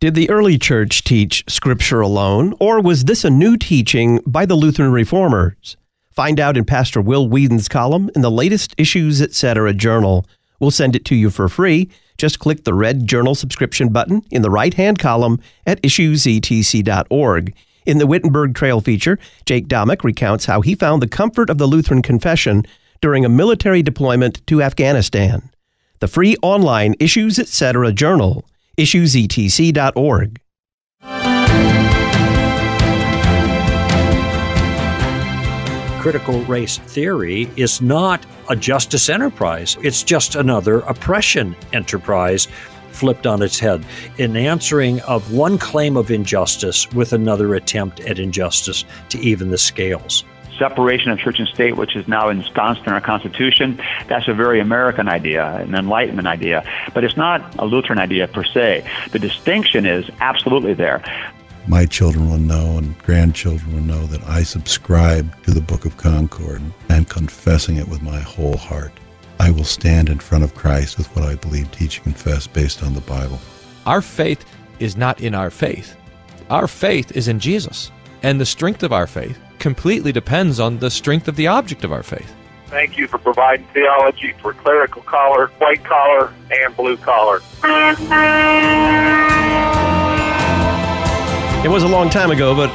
Did the early church teach Scripture alone, or was this a new teaching by the Lutheran Reformers? Find out in Pastor Will Whedon's column in the latest Issues Etc. journal. We'll send it to you for free. Just click the red journal subscription button in the right-hand column at issuesetc.org. In the Wittenberg Trail feature, Jake Domick recounts how he found the comfort of the Lutheran Confession during a military deployment to Afghanistan. The free online Issues Etc. journal, issuesetc.org. Critical race theory is not a justice enterprise. It's just another oppression enterprise flipped on its head, in answering of one claim of injustice with another attempt at injustice to even the scales. Separation of church and state, which is now ensconced in our Constitution, that's a very American idea, an Enlightenment idea, but it's not a Lutheran idea per se. The distinction is absolutely there. My children will know and grandchildren will know that I subscribe to the Book of Concord and confessing it with my whole heart. I will stand in front of Christ with what I believe, teach, and confess based on the Bible. Our faith is not in our faith. Our faith is in Jesus. And the strength of our faith completely depends on the strength of the object of our faith. Thank you for providing theology for clerical collar, white collar, and blue collar. It was a long time ago, but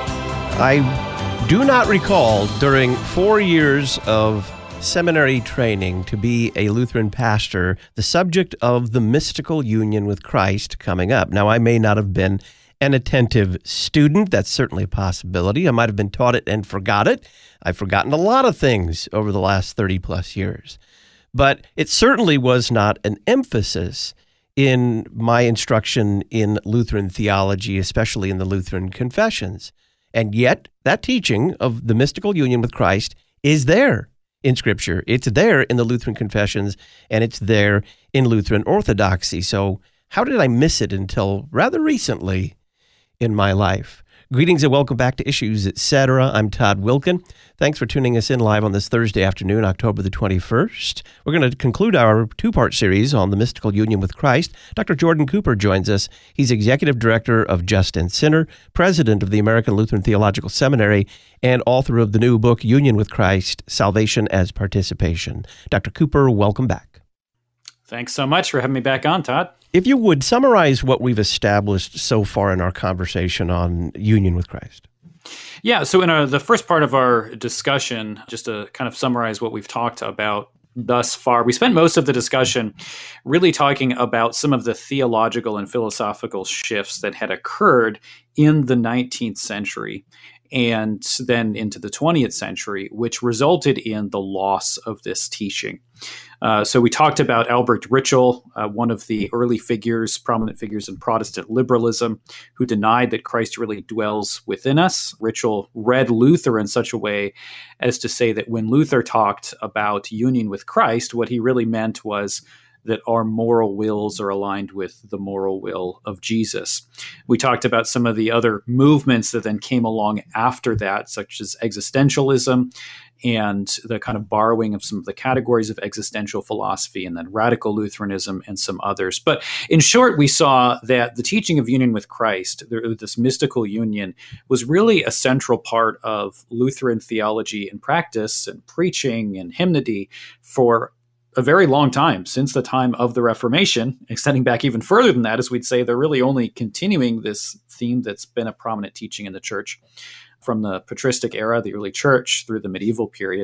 I do not recall during 4 years of seminary training to be a Lutheran pastor, the subject of the mystical union with Christ coming up. Now, I may not have been an attentive student. That's certainly a possibility. I might have been taught it and forgot it. I've forgotten a lot of things over the last 30 plus years. But it certainly was not an emphasis in my instruction in Lutheran theology, especially in the Lutheran confessions. And yet, that teaching of the mystical union with Christ is there in Scripture. It's there in the Lutheran confessions, and it's there in Lutheran orthodoxy. So how did I miss it until rather recently in my life? Greetings and welcome back to Issues Etc. I'm Todd Wilkin. Thanks for tuning us in live on this Thursday afternoon, October the 21st. We're going to conclude our two-part series on the mystical union with Christ. Dr. Jordan Cooper joins us. He's Executive Director of Just and Sinner, President of the American Lutheran Theological Seminary, and author of the new book, Union with Christ, Salvation as Participation. Dr. Cooper, welcome back. Thanks so much for having me back on, Todd. If you would summarize what we've established so far in our conversation on union with Christ. Yeah, so in the first part of our discussion, just to kind of summarize what we've talked about thus far, we spent most of the discussion really talking about some of the theological and philosophical shifts that had occurred in the 19th century and then into the 20th century, which resulted in the loss of this teaching. So we talked about Albert Ritschl, one of the early figures, prominent figures in Protestant liberalism, who denied that Christ really dwells within us. Ritschl read Luther in such a way as to say that when Luther talked about union with Christ, what he really meant was that our moral wills are aligned with the moral will of Jesus. We talked about some of the other movements that then came along after that, such as existentialism and the kind of borrowing of some of the categories of existential philosophy, and then radical Lutheranism and some others. But in short, we saw that the teaching of union with Christ, this mystical union, was really a central part of Lutheran theology and practice and preaching and hymnody for a very long time, since the time of the Reformation, extending back even further than that, as we'd say they're really only continuing this theme that's been a prominent teaching in the church from the patristic era, the early church, through the medieval period.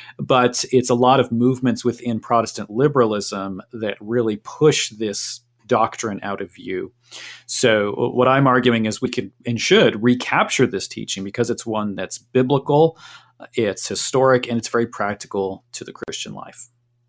But it's a lot of movements within Protestant liberalism that really push this doctrine out of view. So what I'm arguing is we could and should recapture this teaching because it's one that's biblical, it's historic, and it's very practical to the Christian life.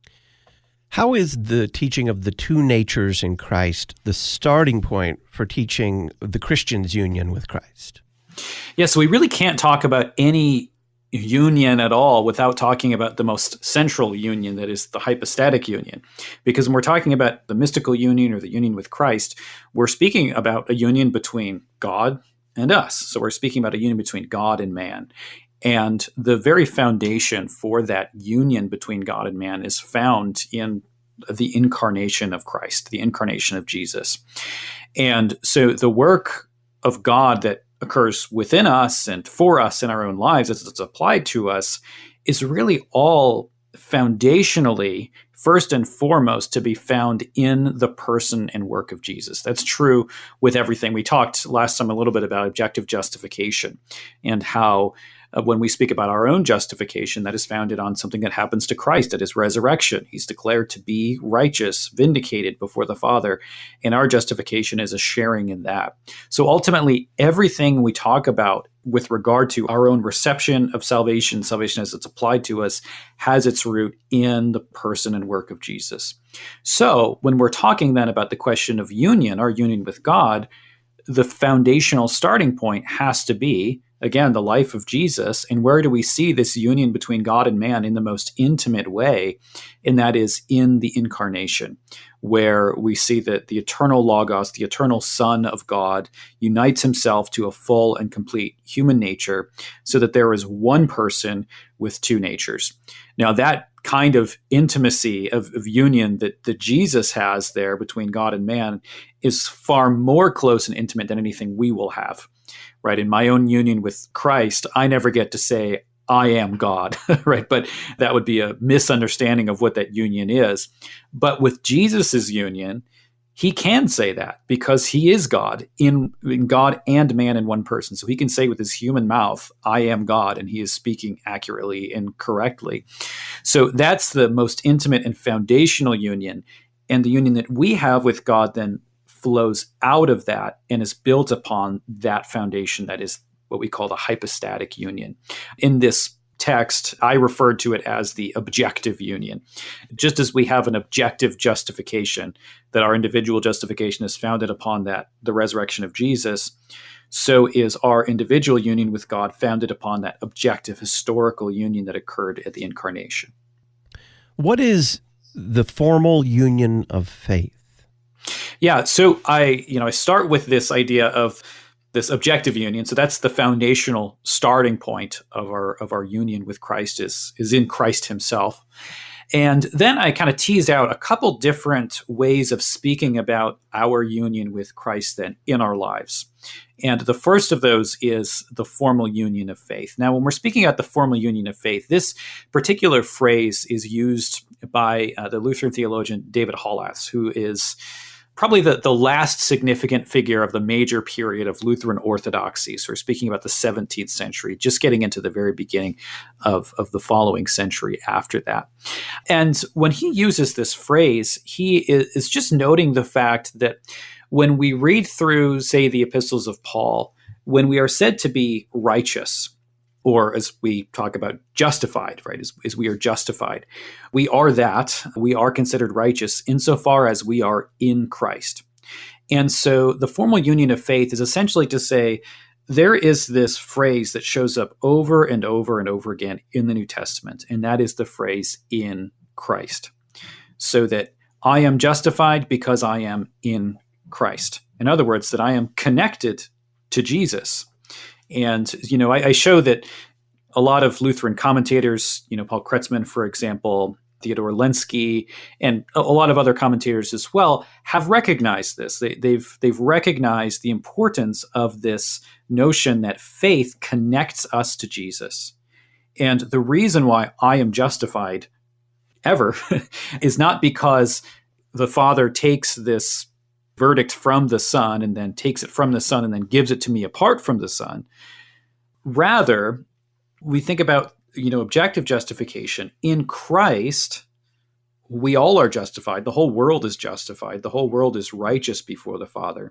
How is the teaching of the two natures in Christ the starting point for teaching the Christian's union with Christ? Yeah, so we really can't talk about any union at all without talking about the most central union, that is the hypostatic union. Because when we're talking about the mystical union or the union with Christ, we're speaking about a union between God and us. So we're speaking about a union between God and man. And the very foundation for that union between God and man is found in the incarnation of Christ, the incarnation of Jesus. And so the work of God that occurs within us and for us in our own lives as it's applied to us is really all foundationally, first and foremost, to be found in the person and work of Jesus. That's true with everything. We talked last time a little bit about objective justification and how when we speak about our own justification, that is founded on something that happens to Christ at his resurrection. He's declared to be righteous, vindicated before the Father, and our justification is a sharing in that. So ultimately, everything we talk about with regard to our own reception of salvation as it's applied to us, has its root in the person and work of Jesus. So when we're talking then about the question of union, our union with God, the foundational starting point has to be, again, the life of Jesus. And where do we see this union between God and man in the most intimate way? And that is in the incarnation, where we see that the eternal Logos, the eternal Son of God, unites himself to a full and complete human nature so that there is one person with two natures. Now, that kind of intimacy of union that Jesus has there between God and man is far more close and intimate than anything we will have. Right? In my own union with Christ, I never get to say, I am God, right? But that would be a misunderstanding of what that union is. But with Jesus's union, he can say that because he is God, in God and man in one person. So he can say with his human mouth, I am God, and he is speaking accurately and correctly. So that's the most intimate and foundational union. And the union that we have with God then flows out of that and is built upon that foundation that is what we call the hypostatic union. In this text, I referred to it as the objective union. Just as we have an objective justification, that our individual justification is founded upon that, the resurrection of Jesus, so is our individual union with God founded upon that objective historical union that occurred at the incarnation. What is the formal union of faith? Yeah, so I start with this idea of this objective union. So that's the foundational starting point of our union with Christ is in Christ himself. And then I kind of tease out a couple different ways of speaking about our union with Christ then in our lives. And the first of those is the formal union of faith. Now, when we're speaking about the formal union of faith, this particular phrase is used by the Lutheran theologian David Hallath, who is probably the last significant figure of the major period of Lutheran orthodoxy. So we're speaking about the 17th century, just getting into the very beginning of the following century after that. And when he uses this phrase, he is just noting the fact that when we read through, say, the epistles of Paul, when we are said to be righteous, or as we talk about justified, right, as we are justified, we are that. We are considered righteous insofar as we are in Christ. And so the formal union of faith is essentially to say there is this phrase that shows up over and over and over again in the New Testament, and that is the phrase in Christ. So that I am justified because I am in Christ. In other words, that I am connected to Jesus. And, I show that a lot of Lutheran commentators, Paul Kretzmann, for example, Theodore Lenski, and a lot of other commentators as well, have recognized this. They've recognized the importance of this notion that faith connects us to Jesus. And the reason why I am justified ever is not because the Father takes this verdict from the Son and then takes it from the Son and then gives it to me apart from the Son. Rather, we think about, objective justification. In Christ, we all are justified. The whole world is justified. The whole world is righteous before the Father.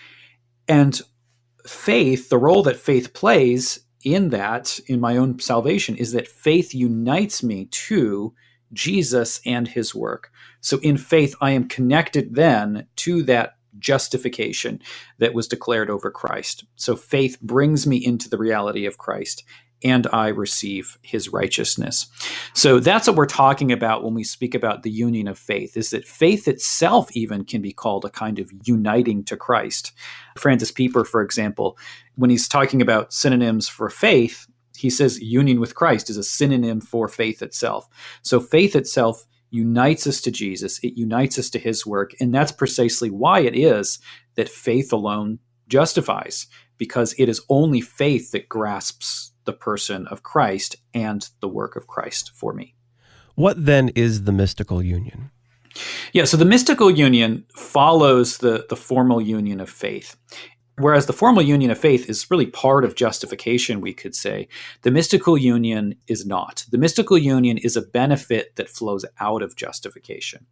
And faith, the role that faith plays in that, in my own salvation, is that faith unites me to Jesus and his work. So in faith, I am connected then to that justification that was declared over Christ. So faith brings me into the reality of Christ, and I receive his righteousness. So that's what we're talking about when we speak about the union of faith, is that faith itself even can be called a kind of uniting to Christ. Francis Pieper, for example, when he's talking about synonyms for faith, he says union with Christ is a synonym for faith itself. So faith itself unites us to Jesus. It unites us to his work. And that's precisely why it is that faith alone justifies, because it is only faith that grasps the person of Christ and the work of Christ for me. What then is the mystical union? Yeah, so the mystical union follows the formal union of faith. Whereas the formal union of faith is really part of justification, we could say, the mystical union is not. The mystical union is a benefit that flows out of justification.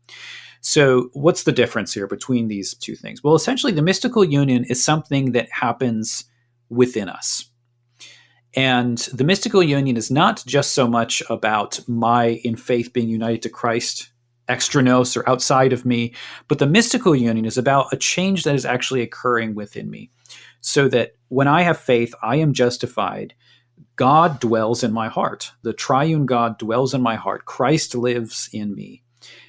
So what's the difference here between these two things? Well, essentially, the mystical union is something that happens within us. And the mystical union is not just so much about my, in faith, being united to Christ extranos or outside of me, but the mystical union is about a change that is actually occurring within me. So that when I have faith, I am justified. God dwells in my heart. The triune God dwells in my heart. Christ lives in me.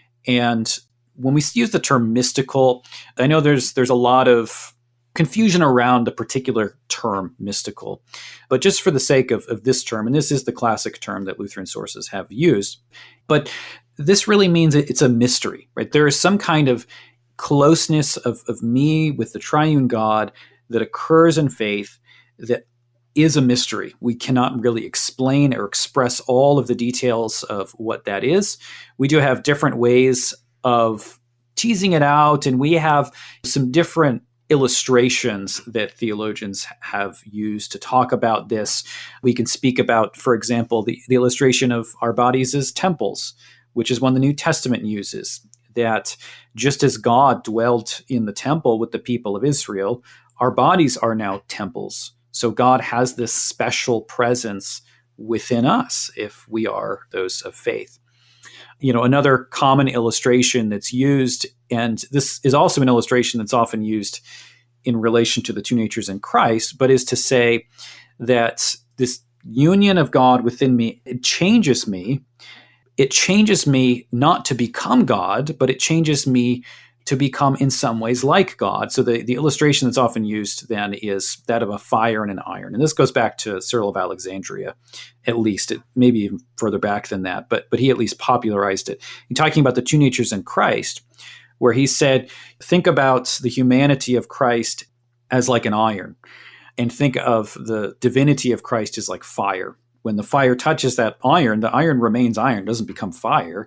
And when we use the term mystical, I know there's a lot of confusion around the particular term mystical. But just for the sake of this term, and this is the classic term that Lutheran sources have used, but this really means it's a mystery, right? There is some kind of closeness of me with the triune God that occurs in faith that is a mystery. We cannot really explain or express all of the details of what that is. We do have different ways of teasing it out, and we have some different illustrations that theologians have used to talk about this. We can speak about, for example, the illustration of our bodies as temples, which is one the New Testament uses, that just as God dwelt in the temple with the people of Israel, our bodies are now temples. So God has this special presence within us if we are those of faith. You know, another common illustration that's used, and this is also an illustration that's often used in relation to the two natures in Christ, but is to say that this union of God within me, it changes me. It changes me not to become God, but it changes me to become in some ways like God. So the illustration that's often used then is that of a fire and an iron. And this goes back to Cyril of Alexandria, at least. It maybe even further back than that, but he at least popularized it. He's talking about the two natures in Christ, where he said, think about the humanity of Christ as like an iron, and think of the divinity of Christ as like fire. When the fire touches that iron, the iron remains iron, doesn't become fire,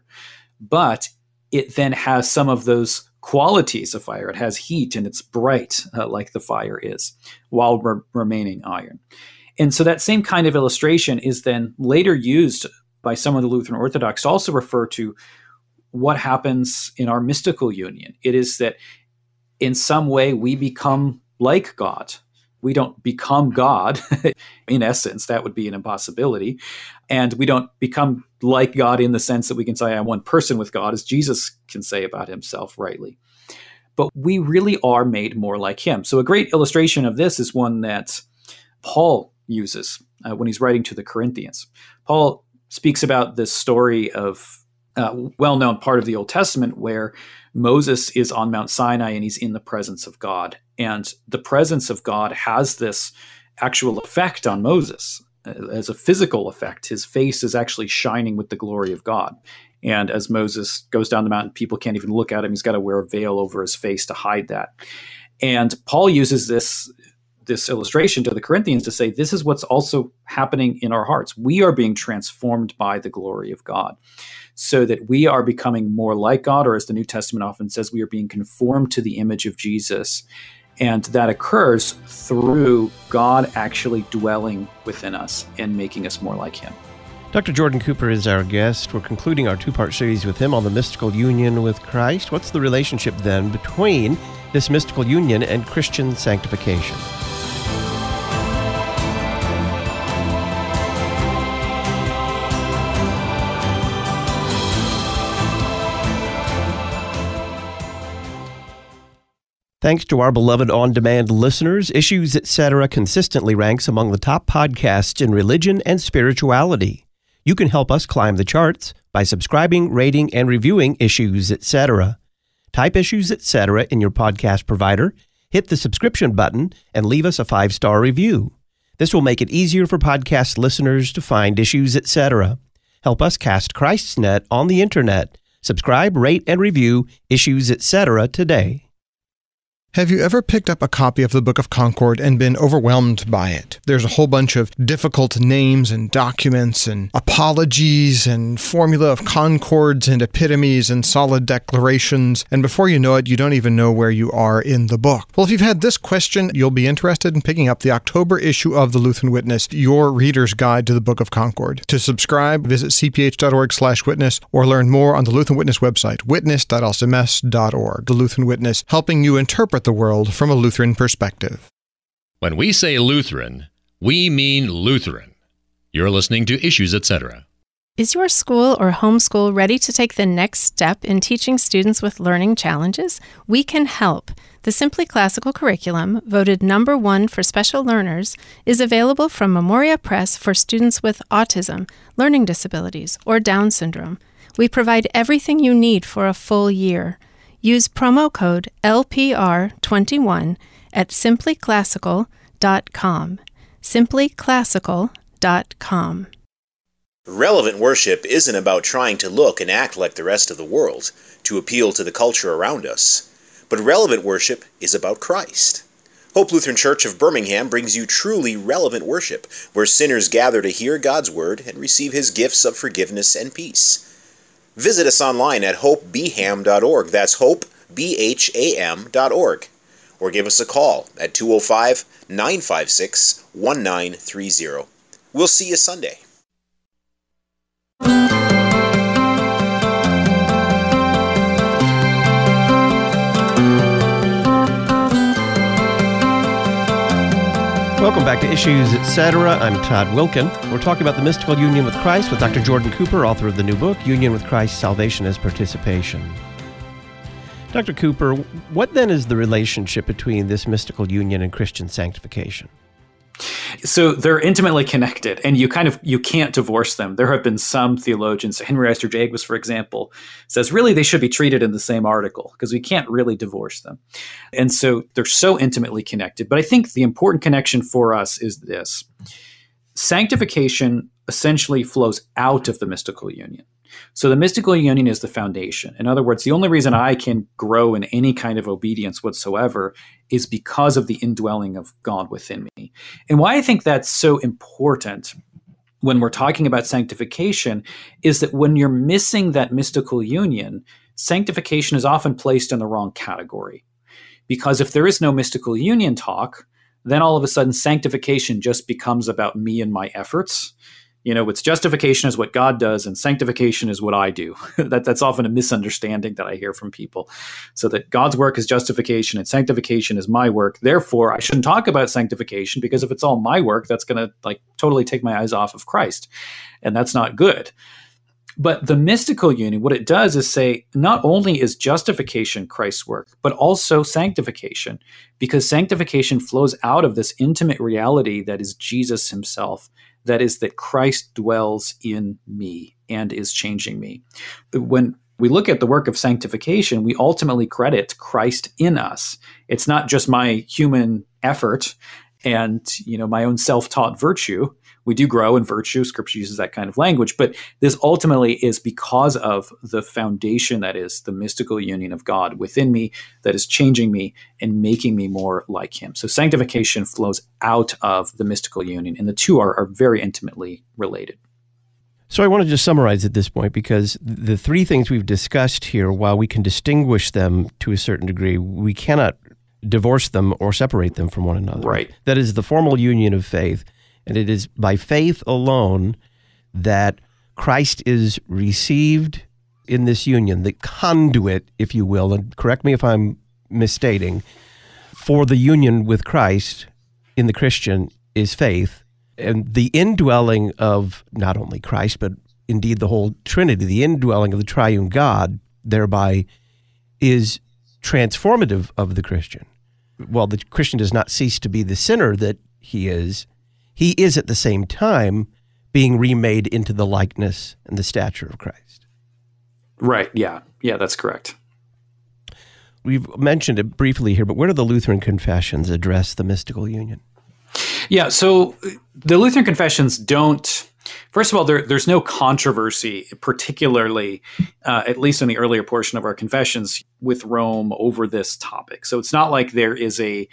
but it then has some of those qualities of fire. It has heat and it's bright like the fire is, while remaining iron. And so that same kind of illustration is then later used by some of the Lutheran Orthodox to also refer to what happens in our mystical union. It is that in some way we become like God. We don't become God. In essence, that would be an impossibility. And we don't become like God in the sense that we can say I'm one person with God, as Jesus can say about himself rightly. But we really are made more like him. So a great illustration of this is one that Paul uses when he's writing to the Corinthians. Paul speaks about this story of well-known part of the Old Testament where Moses is on Mount Sinai and he's in the presence of God. And the presence of God has this actual effect on Moses as a physical effect. His face is actually shining with the glory of God. And as Moses goes down the mountain, people can't even look at him. He's got to wear a veil over his face to hide that. And Paul uses this illustration to the Corinthians to say, this is what's also happening in our hearts. We are being transformed by the glory of God, so that we are becoming more like God, or as the New Testament often says, we are being conformed to the image of Jesus. And that occurs through God actually dwelling within us and making us more like him. Dr. Jordan Cooper is our guest. We're concluding our two-part series with him on the mystical union with Christ. What's the relationship then between this mystical union and Christian sanctification? Thanks to our beloved on-demand listeners, Issues Etc. consistently ranks among the top podcasts in religion and spirituality. You can help us climb the charts by subscribing, rating, and reviewing Issues Etc. Type Issues Etc. in your podcast provider, hit the subscription button, and leave us a 5-star review. This will make it easier for podcast listeners to find Issues Etc. Help us cast Christ's net on the internet Subscribe, rate, and review Issues, Etc. today. Have you ever picked up a copy of the Book of Concord and been overwhelmed by it? There's a whole bunch of difficult names and documents and apologies and formula of concords and epitomes and solid declarations, and before you know it, you don't even know where you are in the book. Well, if you've had this question, you'll be interested in picking up the October issue of the Lutheran Witness, your reader's guide to the Book of Concord. To subscribe, visit cph.org/witness or learn more on the Lutheran Witness website, witness.lcms.org. The Lutheran Witness, helping you interpret the world from a Lutheran perspective. When we say Lutheran, we mean Lutheran. You're listening to Issues, Etc. Is your school or homeschool ready to take the next step in teaching students with learning challenges? We can help. The Simply Classical curriculum, voted #1 for special learners, is available from Memoria Press for students with autism, learning disabilities, or Down syndrome. We provide everything you need for a full year. Use promo code LPR21 at simplyclassical.com. simplyclassical.com. Relevant worship isn't about trying to look and act like the rest of the world to appeal to the culture around us, but relevant worship is about Christ. Hope Lutheran Church of Birmingham brings you truly relevant worship, where sinners gather to hear God's Word and receive His gifts of forgiveness and peace. Visit us online at hopebham.org. That's hopebham.org. Or give us a call at 205-956-1930. We'll see you Sunday. Welcome back to Issues, Etc. I'm Todd Wilkin. We're talking about the mystical union with Christ with Dr. Jordan Cooper, author of the new book, Union with Christ, Salvation as Participation. Dr. Cooper, what then is the relationship between this mystical union and Christian sanctification? So they're intimately connected, and you can't divorce them. There have been some theologians, Henry Eyster Jacobs, for example, says really they should be treated in the same article because we can't really divorce them. And so they're so intimately connected. But I think the important connection for us is this. Sanctification essentially flows out of the mystical union. So the mystical union is the foundation. In other words, the only reason I can grow in any kind of obedience whatsoever is because of the indwelling of God within me. And why I think that's so important when we're talking about sanctification is that when you're missing that mystical union, sanctification is often placed in the wrong category. Because if there is no mystical union talk, then all of a sudden sanctification just becomes about me and my efforts. You know, it's justification is what God does and sanctification is what I do. That's often a misunderstanding that I hear from people. So that God's work is justification and sanctification is my work. Therefore, I shouldn't talk about sanctification because if it's all my work, that's going to totally take my eyes off of Christ. And that's not good. But the mystical union, what it does is say, not only is justification Christ's work, but also sanctification, because sanctification flows out of this intimate reality that is Jesus himself. That is that Christ dwells in me and is changing me. When we look at the work of sanctification, we ultimately credit Christ in us. It's not just my human effort and, my own self-taught virtue. We do grow in virtue. Scripture uses that kind of language, but this ultimately is because of the foundation that is the mystical union of God within me that is changing me and making me more like him. So sanctification flows out of the mystical union, and the two are very intimately related. So I want to just summarize at this point, because the three things we've discussed here, while we can distinguish them to a certain degree, we cannot divorce them or separate them from one another. Right. That is the formal union of faith. And it is by faith alone that Christ is received in this union, the conduit, if you will, and correct me if I'm misstating, for the union with Christ in the Christian is faith. And the indwelling of not only Christ, but indeed the whole Trinity, the indwelling of the triune God, thereby is transformative of the Christian. While the Christian does not cease to be the sinner that he is at the same time being remade into the likeness and the stature of Christ. Right, yeah. Yeah, that's correct. We've mentioned it briefly here, but where do the Lutheran confessions address the mystical union? Yeah, so the Lutheran confessions don't First of all, there's no controversy, particularly, at least in the earlier portion of our confessions, with Rome over this topic. So it's not like there is a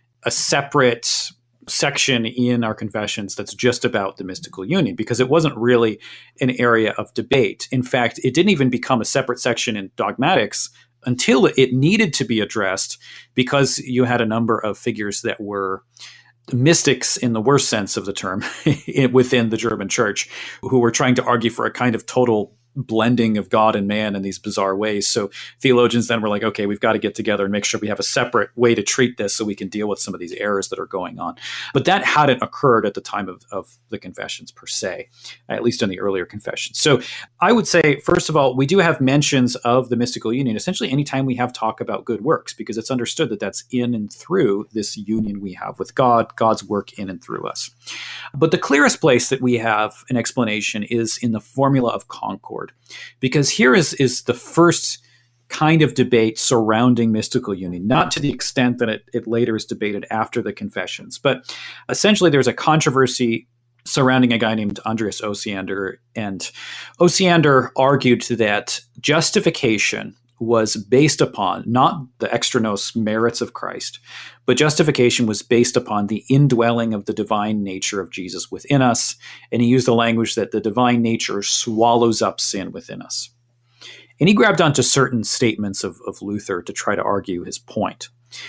separate section in our confessions that's just about the mystical union, because it wasn't really an area of debate. In fact, it didn't even become a separate section in dogmatics until it needed to be addressed, because you had a number of figures that were mystics in the worst sense of the term within the German church, who were trying to argue for a kind of total blending of God and man in these bizarre ways. So theologians then were like, okay, we've got to get together and make sure we have a separate way to treat this so we can deal with some of these errors that are going on. But that hadn't occurred at the time of the confessions per se, at least in the earlier confessions. So I would say, first of all, we do have mentions of the mystical union essentially anytime we have talk about good works, because it's understood that that's in and through this union we have with God, God's work in and through us. But the clearest place that we have an explanation is in the Formula of Concord, because here is the first kind of debate surrounding mystical union, not to the extent that it later is debated after the confessions. But essentially, there's a controversy surrounding a guy named Andreas Osiander. And Osiander argued that justification was based upon not the extranos merits of Christ, but justification was based upon the indwelling of the divine nature of Jesus within us. And he used the language that the divine nature swallows up sin within us. And he grabbed onto certain statements of Luther to try to argue his point.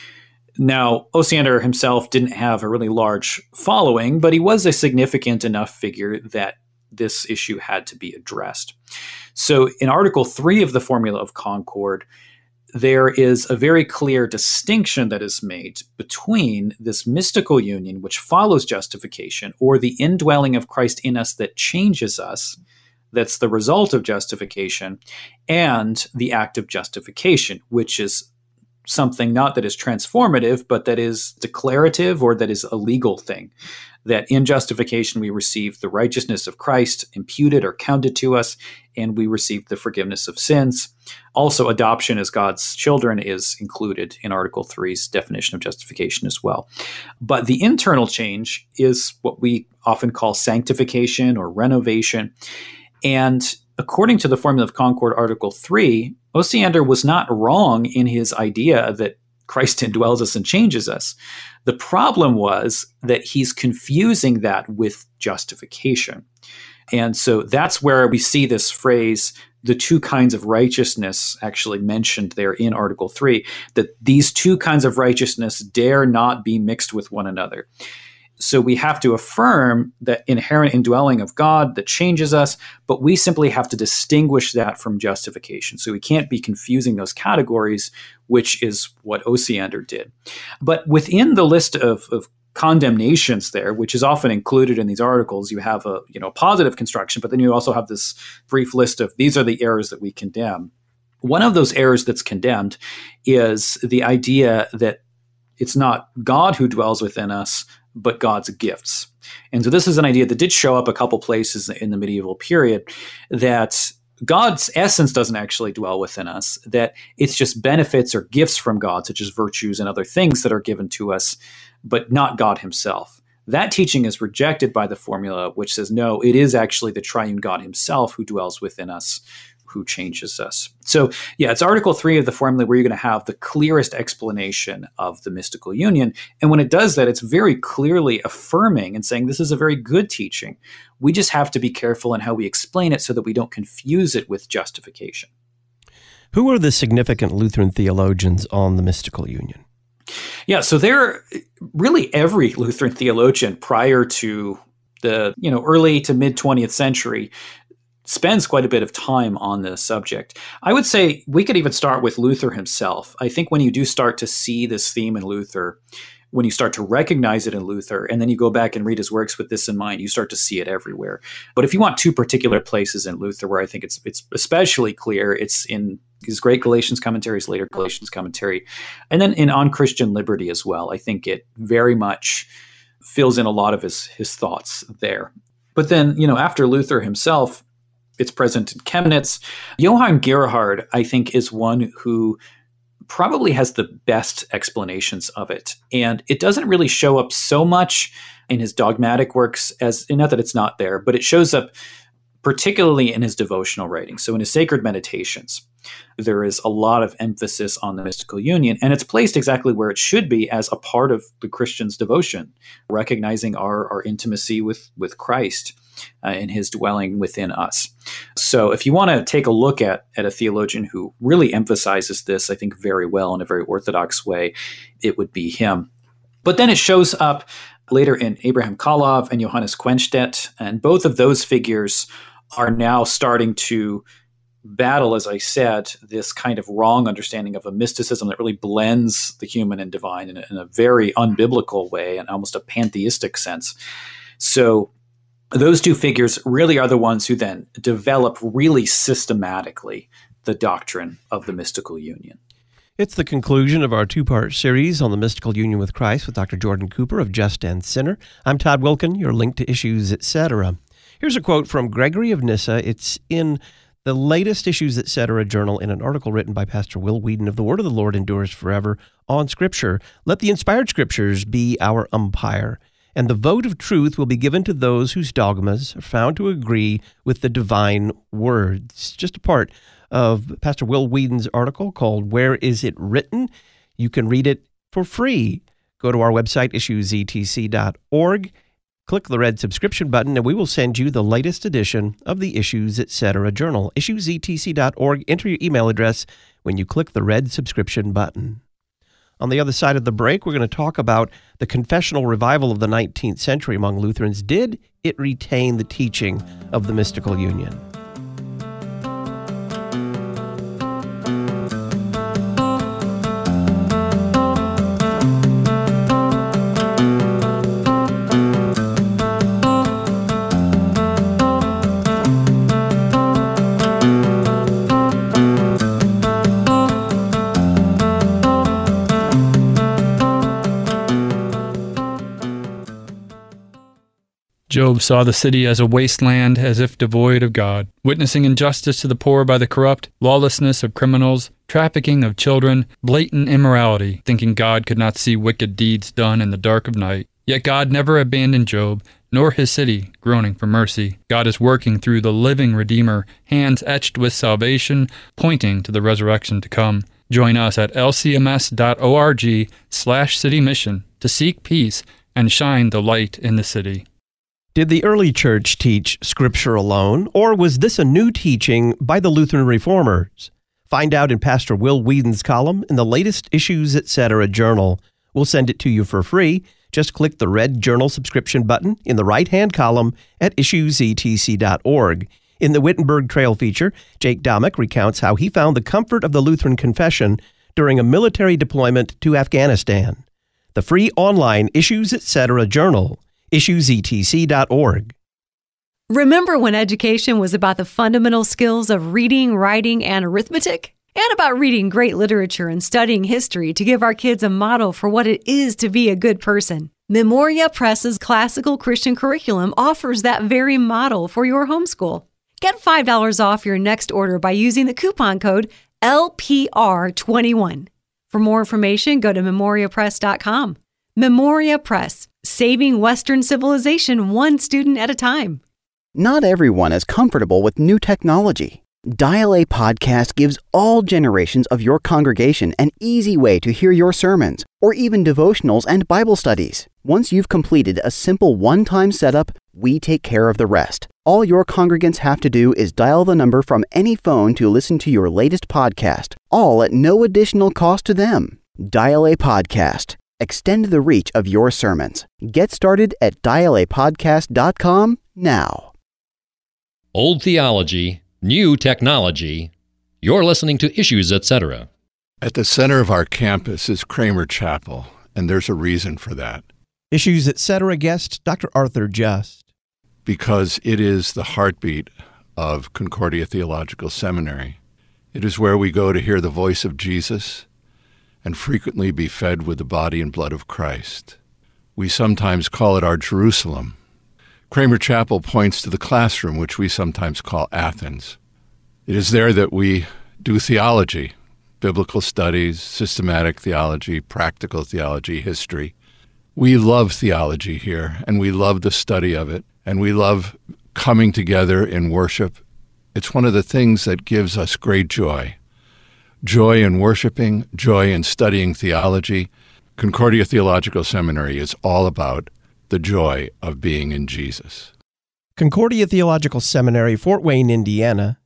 Now, Osiander himself didn't have a really large following, but he was a significant enough figure that this issue had to be addressed. So in Article 3 of the Formula of Concord, there is a very clear distinction that is made between this mystical union, which follows justification, or the indwelling of Christ in us that changes us, that's the result of justification, and the act of justification, which is something not that is transformative, but that is declarative, or that is a legal thing. That in justification we receive the righteousness of Christ imputed or counted to us, and we receive the forgiveness of sins. Also, adoption as God's children is included in Article 3's definition of justification as well. But the internal change is what we often call sanctification or renovation. And according to the Formula of Concord, Article 3, Osiander was not wrong in his idea that Christ indwells us and changes us. The problem was that he's confusing that with justification. And so that's where we see this phrase, the two kinds of righteousness, actually mentioned there in Article 3, that these two kinds of righteousness dare not be mixed with one another. So we have to affirm that inherent indwelling of God that changes us, but we simply have to distinguish that from justification. So we can't be confusing those categories, which is what Osiander did. But within the list of condemnations there, which is often included in these articles, you have a positive construction, but then you also have this brief list of these are the errors that we condemn. One of those errors that's condemned is the idea that it's not God who dwells within us, but God's gifts. And so this is an idea that did show up a couple places in the medieval period, that God's essence doesn't actually dwell within us, that it's just benefits or gifts from God, such as virtues and other things that are given to us, but not God himself. That teaching is rejected by the Formula, which says, no, it is actually the triune God himself who dwells within us, who changes us. So yeah, it's Article 3 of the Formula where you're going to have the clearest explanation of the mystical union. And when it does that, it's very clearly affirming and saying this is a very good teaching. We just have to be careful in how we explain it so that we don't confuse it with justification. Who are the significant Lutheran theologians on the mystical union? Yeah, so they're really every Lutheran theologian prior to the early to mid 20th century spends quite a bit of time on this subject. I would say we could even start with Luther himself. I think when you do start to see this theme in Luther, when you start to recognize it in Luther, and then you go back and read his works with this in mind, you start to see it everywhere. But if you want two particular places in Luther where I think it's especially clear, it's in his great Galatians commentary, his later Galatians commentary, and then in On Christian Liberty as well. I think it very much fills in a lot of his thoughts there. But then, after Luther himself, it's present in Chemnitz. Johann Gerhard, I think, is one who probably has the best explanations of it. And it doesn't really show up so much in his dogmatic works, as not that it's not there, but it shows up particularly in his devotional writings. So in his sacred meditations, there is a lot of emphasis on the mystical union, and it's placed exactly where it should be as a part of the Christian's devotion, recognizing our intimacy with Christ and his dwelling within us. So if you want to take a look at a theologian who really emphasizes this, I think very well in a very orthodox way, it would be him. But then it shows up later in Abraham Khalov and Johannes Quenstedt, and both of those figures are now starting to battle, as I said, this kind of wrong understanding of a mysticism that really blends the human and divine in a very unbiblical way and almost a pantheistic sense. So those two figures really are the ones who then develop really systematically the doctrine of the mystical union. It's the conclusion of our two-part series on the mystical union with Christ with Dr. Jordan Cooper of Just and Sinner. I'm Todd Wilken, your link to Issues, Etc. Here's a quote from Gregory of Nyssa. It's in the latest Issues, Etc. journal in an article written by Pastor Will Whedon of The Word of the Lord Endures Forever on Scripture. Let the inspired Scriptures be our umpire, and the vote of truth will be given to those whose dogmas are found to agree with the divine words. Just a part of Pastor Will Whedon's article called Where Is It Written? You can read it for free. Go to our website, issuesetc.org. Click the red subscription button, and we will send you the latest edition of the Issues, Etc. journal. Issuesetc.org. Enter your email address when you click the red subscription button. On the other side of the break, we're going to talk about the confessional revival of the 19th century among Lutherans. Did it retain the teaching of the mystical union? Job saw the city as a wasteland, as if devoid of God, witnessing injustice to the poor by the corrupt, lawlessness of criminals, trafficking of children, blatant immorality, thinking God could not see wicked deeds done in the dark of night. Yet God never abandoned Job, nor his city, groaning for mercy. God is working through the living Redeemer, hands etched with salvation, pointing to the resurrection to come. Join us at lcms.org/citymission to seek peace and shine the light in the city. Did the early church teach Scripture alone, or was this a new teaching by the Lutheran reformers? Find out in Pastor Will Whedon's column in the latest Issues, Etc. journal. We'll send it to you for free. Just click the red journal subscription button in the right-hand column at issuesetc.org. In the Wittenberg Trail feature, Jake Domick recounts how he found the comfort of the Lutheran confession during a military deployment to Afghanistan. The free online Issues, Etc. journal, issuesetc.org. Remember when education was about the fundamental skills of reading, writing, and arithmetic? And about reading great literature and studying history to give our kids a model for what it is to be a good person. Memoria Press's classical Christian curriculum offers that very model for your homeschool. Get $5 off your next order by using the coupon code LPR21. For more information, go to memoriapress.com. Memoria Press, saving Western civilization one student at a time. Not everyone is comfortable with new technology. Dial A Podcast gives all generations of your congregation an easy way to hear your sermons, or even devotionals and Bible studies. Once you've completed a simple one-time setup, we take care of the rest. All your congregants have to do is dial the number from any phone to listen to your latest podcast, all at no additional cost to them. Dial A Podcast. Extend the reach of your sermons. Get started at dialapodcast.com now. Old theology, new technology. You're listening to Issues, Etc. At the center of our campus is Kramer Chapel, and there's a reason for that. Issues, Etc. guest Dr. Arthur Just. Because it is the heartbeat of Concordia Theological Seminary. It is where we go to hear the voice of Jesus and frequently be fed with the body and blood of Christ. We sometimes call it our Jerusalem. Kramer Chapel points to the classroom, which we sometimes call Athens. It is there that we do theology, biblical studies, systematic theology, practical theology, history. We love theology here, and we love the study of it, and we love coming together in worship. It's one of the things that gives us great joy. Joy in worshiping, joy in studying theology. Concordia Theological Seminary is all about the joy of being in Jesus. Concordia Theological Seminary, Fort Wayne, Indiana,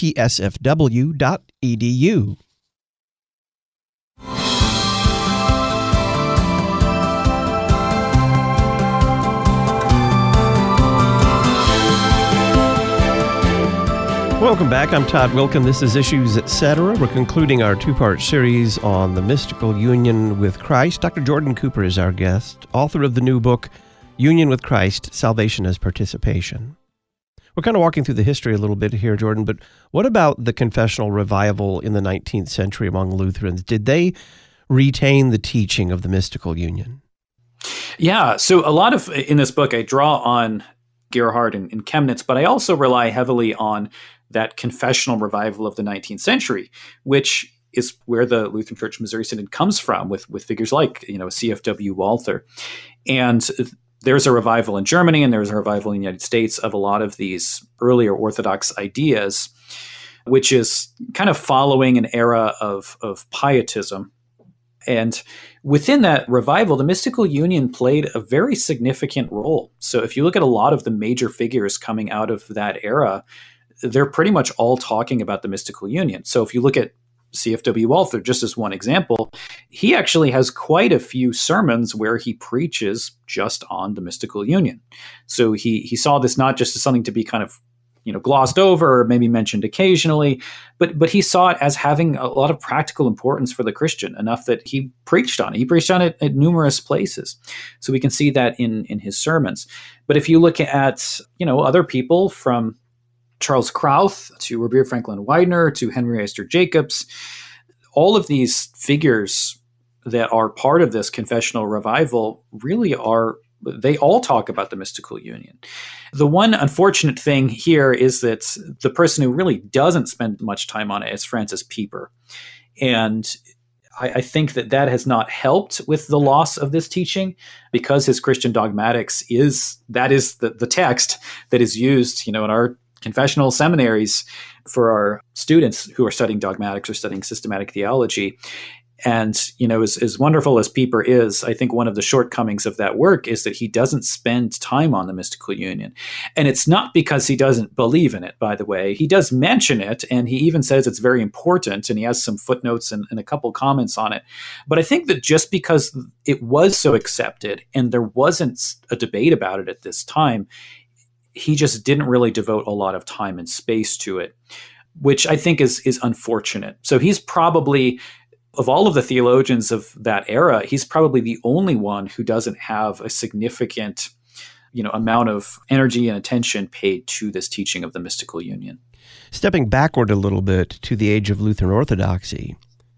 ctsfw.edu. Welcome back. I'm Todd Wilkin. This is Issues Etc. We're concluding our two-part series on the mystical union with Christ. Dr. Jordan Cooper is our guest, author of the new book, Union with Christ, Salvation as Participation. We're kind of walking through the history a little bit here, Jordan, but what about the confessional revival in the 19th century among Lutherans? Did they retain the teaching of the mystical union? Yeah, so a lot of, in this book, I draw on Gerhard and Chemnitz, but I also rely heavily on that confessional revival of the 19th century, which is where the Lutheran Church Missouri Synod comes from, with figures like, CFW Walther. And there's a revival in Germany, and there's a revival in the United States of a lot of these earlier Orthodox ideas, which is kind of following an era of pietism. And within that revival, the mystical union played a very significant role. So if you look at a lot of the major figures coming out of that era, they're pretty much all talking about the mystical union. So if you look at CFW Walther, just as one example, he actually has quite a few sermons where he preaches just on the mystical union. So he saw this not just as something to be kind of glossed over or maybe mentioned occasionally, but he saw it as having a lot of practical importance for the Christian, enough that he preached on it. He preached on it at numerous places. So we can see that in his sermons. But if you look at, other people from Charles Krauth to Rabbi Franklin Widener to Henry Eyster Jacobs, all of these figures that are part of this confessional revival really they all talk about the mystical union. The one unfortunate thing here is that the person who really doesn't spend much time on it is Francis Pieper. And I think that has not helped with the loss of this teaching, because his Christian Dogmatics is the text that is used, in our confessional seminaries for our students who are studying dogmatics or studying systematic theology. And, as wonderful as Pieper is, I think one of the shortcomings of that work is that he doesn't spend time on the mystical union. And it's not because he doesn't believe in it, by the way. He does mention it, and he even says it's very important, and he has some footnotes and a couple comments on it. But I think that just because it was so accepted and there wasn't a debate about it at this time, he just didn't really devote a lot of time and space to it, which I think is unfortunate. So he's probably, of all of the theologians of that era, he's probably the only one who doesn't have a significant, amount of energy and attention paid to this teaching of the mystical union. Stepping backward a little bit to the age of Lutheran Orthodoxy,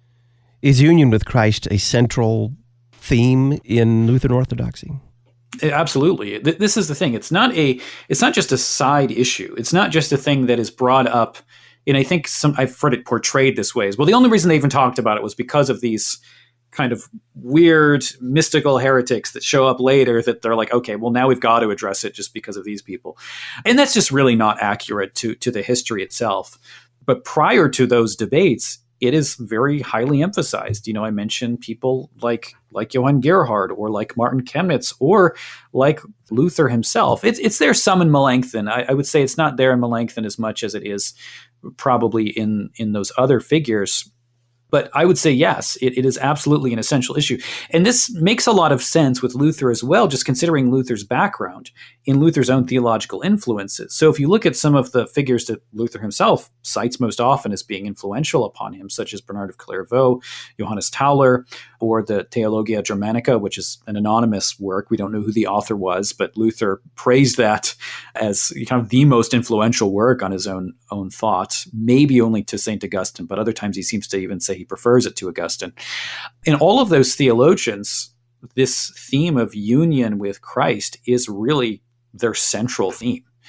is union with Christ a central theme in Lutheran Orthodoxy? Absolutely. This is the thing. It's not just a side issue. It's not just a thing that is brought up. And I think I've heard it portrayed this way. Well, the only reason they even talked about it was because of these kind of weird mystical heretics that show up later, that they're like, okay, well, now we've got to address it just because of these people. And that's just really not accurate to the history itself. But prior to those debates, it is very highly emphasized. I mentioned people like Johann Gerhard, or like Martin Chemnitz, or like Luther himself. It's there some in Melanchthon. I would say it's not there in Melanchthon as much as it is probably in those other figures. But I would say, yes, it is absolutely an essential issue. And this makes a lot of sense with Luther as well, just considering Luther's background in Luther's own theological influences. So if you look at some of the figures that Luther himself cites most often as being influential upon him, such as Bernard of Clairvaux, Johannes Tauler, or the Theologia Germanica, which is an anonymous work. We don't know who the author was, but Luther praised that as kind of the most influential work on his own thought, maybe only to St. Augustine, but other times he seems to even say he prefers it to Augustine. In all of those theologians, this theme of union with Christ is really their central theme.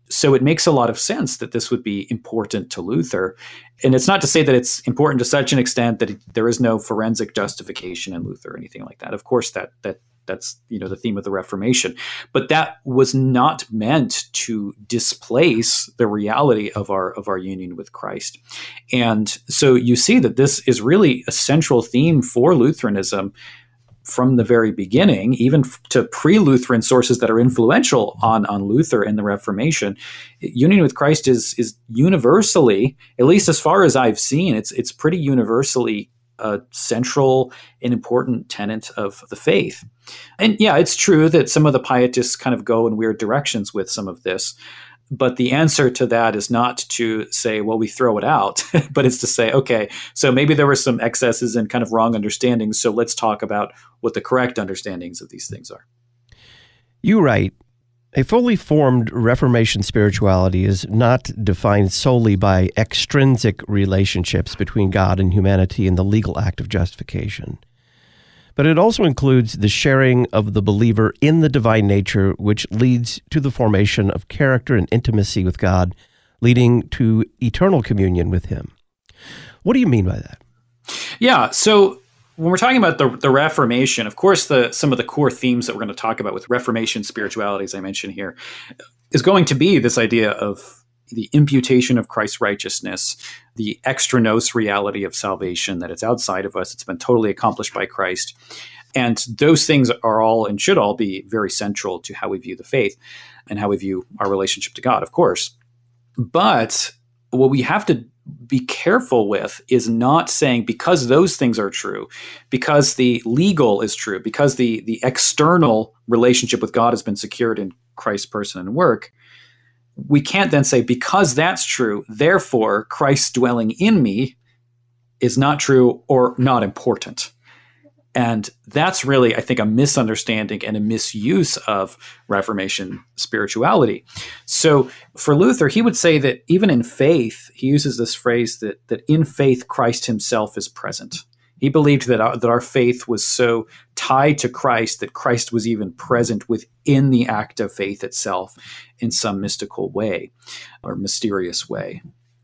So it makes a lot of sense that this would be important to Luther. And it's not to say that it's important to such an extent that there is no forensic justification in Luther or anything like that. Of course, that's the theme of the Reformation. But that was not meant to displace the reality of our union with Christ. And so you see that this is really a central theme for Lutheranism from the very beginning, even to pre-Lutheran sources that are influential on Luther and the Reformation. Union with Christ is universally, at least as far as I've seen, it's pretty universally a central and important tenet of the faith. And yeah, it's true that some of the pietists kind of go in weird directions with some of this. But the answer to that is not to say, well, we throw it out, but it's to say, okay, so maybe there were some excesses and kind of wrong understandings. So let's talk about what the correct understandings of these things are. You write, a fully formed Reformation spirituality is not defined solely by extrinsic relationships between God and humanity in the legal act of justification, but it also includes the sharing of the believer in the divine nature, which leads to the formation of character and intimacy with God, leading to eternal communion with Him. What do you mean by that? Yeah, so when we're talking about the Reformation, of course, some of the core themes that we're going to talk about with Reformation spirituality, as I mentioned here, is going to be this idea of the imputation of Christ's righteousness, the extra nos reality of salvation, that it's outside of us, it's been totally accomplished by Christ. And those things are all and should all be very central to how we view the faith and how we view our relationship to God, of course. But what we have to be careful with is not saying because those things are true, because the legal is true, because the external relationship with God has been secured in Christ's person and work, we can't then say, because that's true, therefore Christ dwelling in me is not true or not important. And that's really, I think, a misunderstanding and a misuse of Reformation spirituality. So for Luther, he would say that even in faith, he uses this phrase that in faith, Christ himself is present. He believed that our faith was so tied to Christ that Christ was even present within the act of faith itself in some mystical way or mysterious way.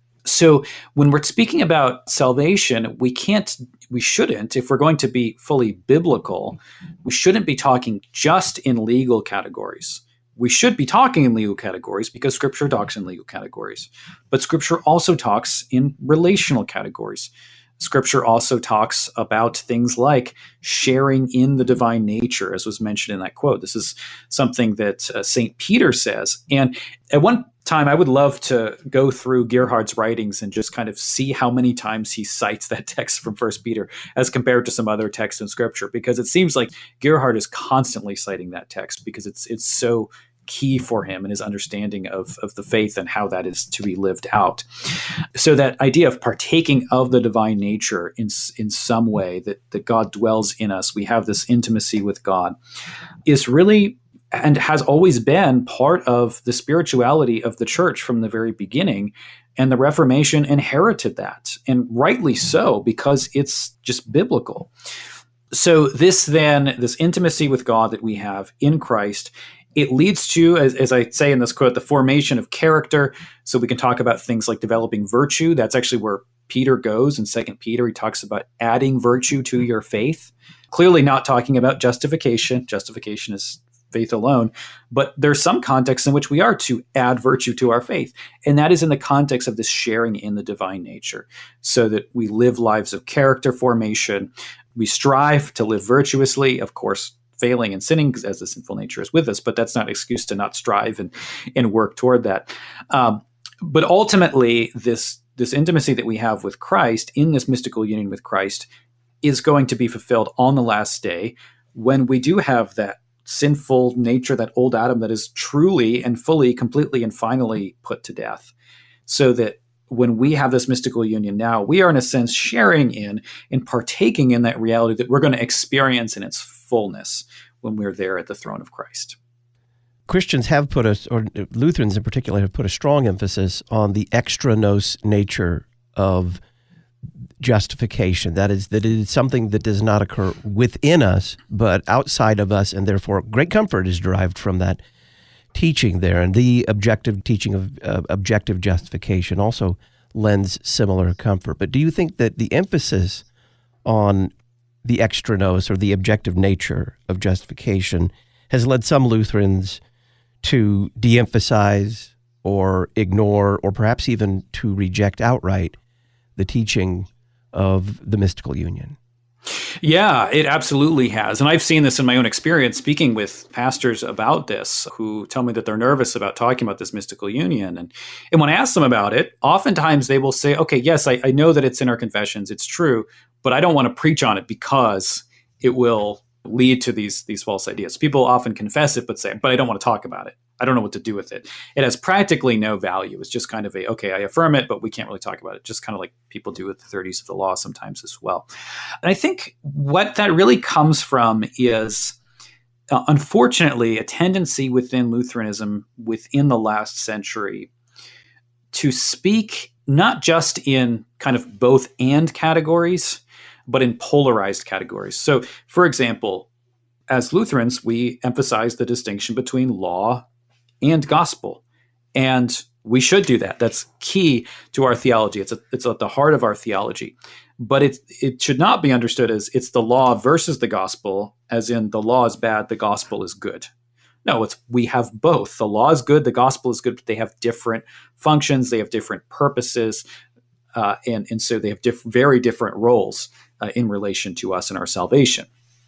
So when we're speaking about salvation, we shouldn't, if we're going to be fully biblical, we shouldn't be talking just in legal categories. We should be talking in legal categories because Scripture talks in legal categories. But Scripture also talks in relational categories. Scripture also talks about things like sharing in the divine nature, as was mentioned in that quote. This is something that St. Peter says. And at one time, I would love to go through Gerhard's writings and just kind of see how many times he cites that text from 1 Peter as compared to some other texts in Scripture, because it seems like Gerhard is constantly citing that text because it's so key for him and his understanding of the faith and how that is to be lived out. So that idea of partaking of the divine nature in some way, that God dwells in us, we have this intimacy with God, is really and has always been part of the spirituality of the church from the very beginning. And the Reformation inherited that, and rightly so, because it's just biblical. So this intimacy with God that we have in Christ, it leads to, as I say in this quote, the formation of character. So we can talk about things like developing virtue. That's actually where Peter goes in 2 Peter. He talks about adding virtue to your faith. Clearly not talking about justification. Justification is faith alone. But there's some context in which we are to add virtue to our faith. And that is in the context of this sharing in the divine nature, so that we live lives of character formation. We strive to live virtuously, of course, failing and sinning as the sinful nature is with us, but that's not an excuse to not strive and work toward that. But ultimately, this intimacy that we have with Christ in this mystical union with Christ is going to be fulfilled on the last day, when we do have that sinful nature, that old Adam that is truly and fully, completely and finally put to death. So that when we have this mystical union now, we are in a sense sharing in and partaking in that reality that we're going to experience in its fullness when we're there at the throne of Christ. Christians have or Lutherans in particular, have put a strong emphasis on the extra nos nature of justification. That it is something that does not occur within us, but outside of us, and therefore great comfort is derived from that. teaching there, and the objective teaching of objective justification also lends similar comfort. But do you think that the emphasis on the extranos, or the objective nature of justification, has led some Lutherans to de-emphasize or ignore, or perhaps even to reject outright, the teaching of the mystical union? Yeah, it absolutely has. And I've seen this in my own experience speaking with pastors about this, who tell me that they're nervous about talking about this mystical union. And when I ask them about it, oftentimes they will say, okay, yes, I know that it's in our confessions, it's true, but I don't want to preach on it because it will lead to these false ideas. People often confess it, but say, but I don't want to talk about it. I don't know what to do with it. It has practically no value. It's just kind of okay, I affirm it, but we can't really talk about it. Just kind of like people do with the 30s of the law sometimes as well. And I think what that really comes from is, unfortunately, a tendency within Lutheranism within the last century to speak not just in kind of both and categories, but in polarized categories. So, for example, as Lutherans, we emphasize the distinction between law and gospel. And we should do that. That's key to our theology. It's at the heart of our theology. But it should not be understood as it's the law versus the gospel, as in the law is bad, the gospel is good. No, we have both. The law is good, the gospel is good, but they have different functions, they have different purposes, and so they have very different roles in relation to us and our salvation.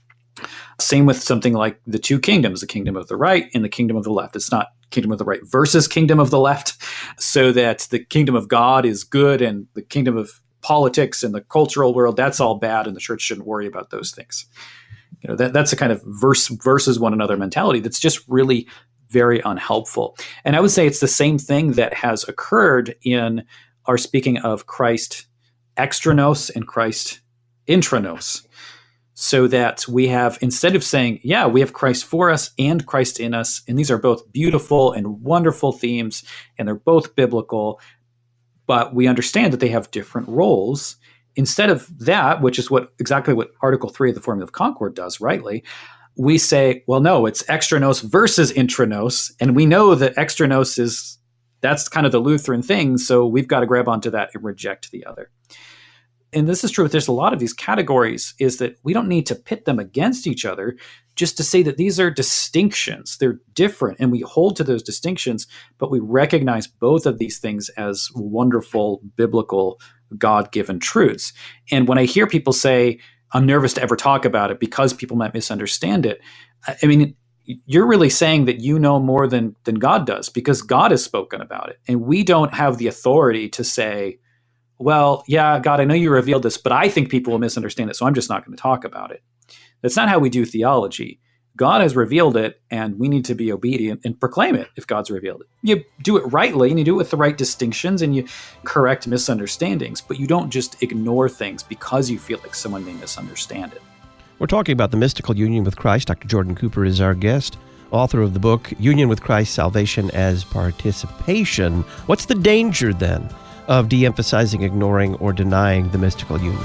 Same with something like the two kingdoms, the kingdom of the right and the kingdom of the left. It's not kingdom of the right versus kingdom of the left, so that the kingdom of God is good and the kingdom of politics and the cultural world, that's all bad, and the church shouldn't worry about those things. That's a kind of versus one another mentality that's just really very unhelpful. And I would say it's the same thing that has occurred in our speaking of Christ extranos and Christ intranos. So that we have, instead of saying, yeah, we have Christ for us and Christ in us, and these are both beautiful and wonderful themes, and they're both biblical, but we understand that they have different roles. Instead of that, which is exactly what Article 3 of the Formula of Concord does, rightly, we say, well, no, it's extranos versus intranos, and we know that extranos that's kind of the Lutheran thing, so we've got to grab onto that and reject the other. And this is true, there's a lot of these categories, is that we don't need to pit them against each other, just to say that these are distinctions. They're different, and we hold to those distinctions, but we recognize both of these things as wonderful, biblical, God-given truths. And when I hear people say, I'm nervous to ever talk about it because people might misunderstand it, I mean, you're really saying that you know more than God does, because God has spoken about it. And we don't have the authority to say, well, yeah, God, I know you revealed this, but I think people will misunderstand it, so I'm just not going to talk about it. That's not how we do theology. God has revealed it, and we need to be obedient and proclaim it if God's revealed it. You do it rightly, and you do it with the right distinctions, and you correct misunderstandings, but you don't just ignore things because you feel like someone may misunderstand it. We're talking about the mystical union with Christ. Dr. Jordan Cooper is our guest, author of the book, Union with Christ, Salvation as Participation. What's the danger, then, of de-emphasizing, ignoring, or denying the mystical union?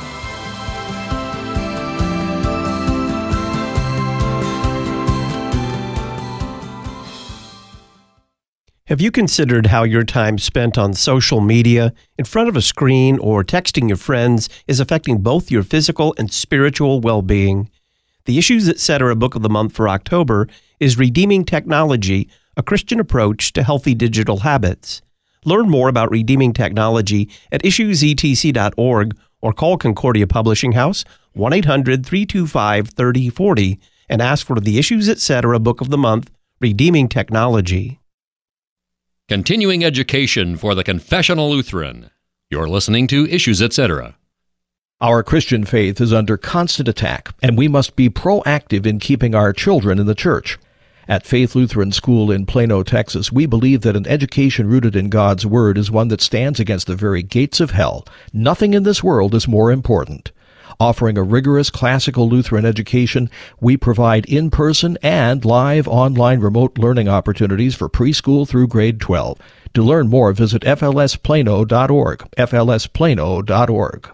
Have you considered how your time spent on social media, in front of a screen, or texting your friends is affecting both your physical and spiritual well-being? The Issues Etc. Book of the Month for October is Redeeming Technology, a Christian Approach to Healthy Digital Habits. Learn more about redeeming technology at issuesetc.org or call Concordia Publishing House 1-800-325-3040 and ask for the Issues Etc. Book of the Month, Redeeming Technology. Continuing education for the Confessional Lutheran. You're listening to Issues Etc. Our Christian faith is under constant attack, and we must be proactive in keeping our children in the church. At Faith Lutheran School in Plano, Texas, we believe that an education rooted in God's Word is one that stands against the very gates of hell. Nothing in this world is more important. Offering a rigorous classical Lutheran education, we provide in-person and live online remote learning opportunities for preschool through grade 12. To learn more, visit flsplano.org, flsplano.org.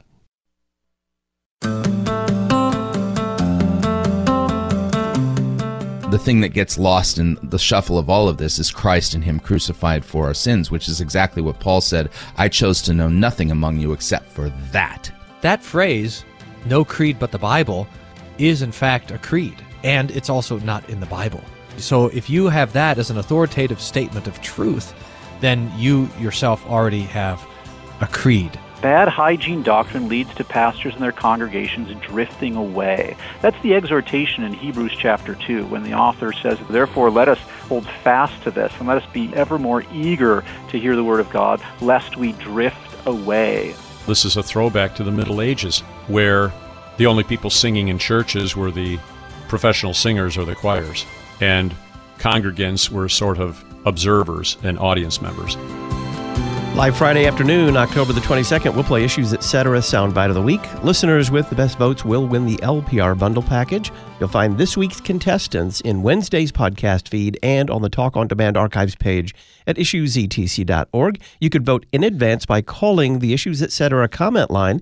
the thing that gets lost in the shuffle of all of this is Christ and Him crucified for our sins, which is exactly what Paul said. I chose to know nothing among you except for that. That phrase, no creed but the Bible, is in fact a creed, and it's also not in the Bible. So if you have that as an authoritative statement of truth, then you yourself already have a creed. Bad hygiene doctrine leads to pastors and their congregations drifting away. That's the exhortation in Hebrews chapter 2, when the author says, therefore let us hold fast to this, and let us be ever more eager to hear the word of God, lest we drift away. This is a throwback to the Middle Ages, where the only people singing in churches were the professional singers or the choirs, and congregants were sort of observers and audience members. Live Friday afternoon, October the 22nd, we'll play Issues Etc. Soundbite of the Week. Listeners with the best votes will win the LPR bundle package. You'll find this week's contestants in Wednesday's podcast feed and on the Talk On Demand archives page at issuesetc.org. You could vote in advance by calling the Issues Etc. comment line,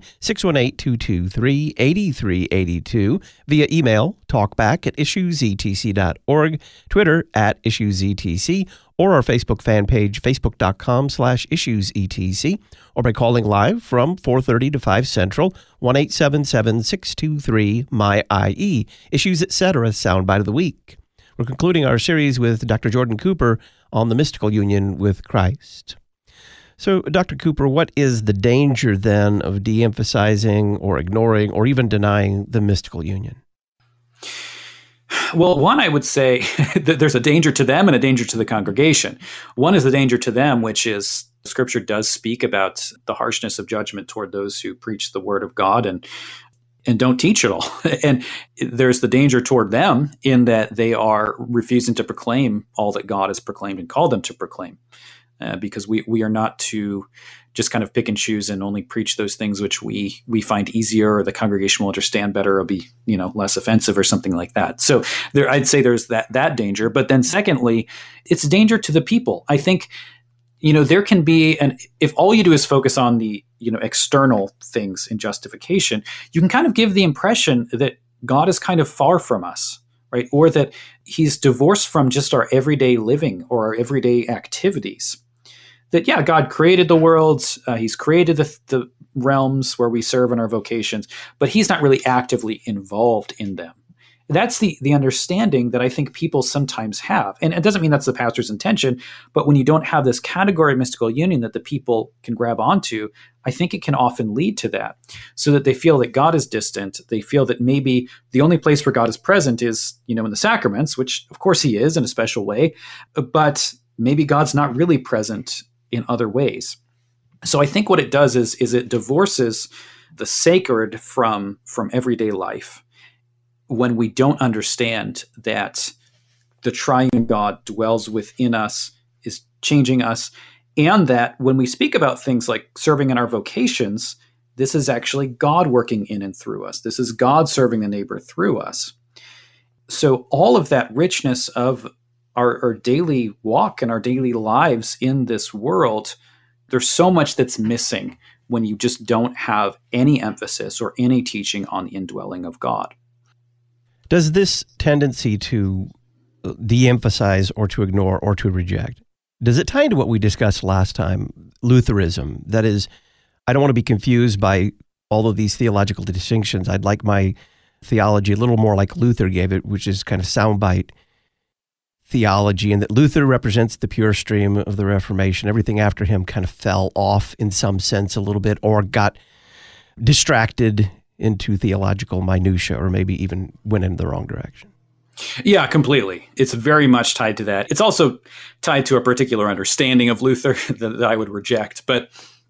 618-223-8382, via email, talkback@issuesetc.org, Twitter @issuesetc, or our Facebook fan page, facebook.com/issuesetc, or by calling live from 4:30 to 5 Central, 1-877-623-MY-IE. Issues Etc. Soundbite of the Week. We're concluding our series with Dr. Jordan Cooper on the mystical union with Christ. So, Dr. Cooper, what is the danger then of de-emphasizing or ignoring or even denying the mystical union? Well, one, I would say that there's a danger to them and a danger to the congregation. One is the danger to them, which is Scripture does speak about the harshness of judgment toward those who preach the word of God and don't teach it all. And there's the danger toward them in that they are refusing to proclaim all that God has proclaimed and called them to proclaim. Because we are not to just kind of pick and choose and only preach those things which we find easier or the congregation will understand better or be, less offensive or something like that. So I'd say there's that danger. But then secondly, it's danger to the people. I think, there can be, and if all you do is focus on the, external things in justification, you can kind of give the impression that God is kind of far from us. Right? Or that he's divorced from just our everyday living or our everyday activities. That, God created the worlds, he's created the realms where we serve in our vocations, but he's not really actively involved in them. That's the understanding that I think people sometimes have. And it doesn't mean that's the pastor's intention, but when you don't have this category of mystical union that the people can grab onto, I think it can often lead to that. So that they feel that God is distant. They feel that maybe the only place where God is present is, in the sacraments, which of course he is in a special way, but maybe God's not really present in other ways. So I think what it does is it divorces the sacred from everyday life when we don't understand that the triune God dwells within us, is changing us, and that when we speak about things like serving in our vocations, this is actually God working in and through us. This is God serving the neighbor through us. So all of that richness of our daily walk and our daily lives in this world, there's so much that's missing when you just don't have any emphasis or any teaching on the indwelling of God. Does this tendency to de-emphasize or to ignore or to reject, does it tie into what we discussed last time, Lutheranism? That is, I don't want to be confused by all of these theological distinctions. I'd like my theology a little more like Luther gave it, which is kind of soundbite theology, and that Luther represents the pure stream of the Reformation. Everything after him kind of fell off in some sense a little bit or got distracted into theological minutia or maybe even went in the wrong direction. Yeah, completely. It's very much tied to that. It's also tied to a particular understanding of Luther that I would reject. But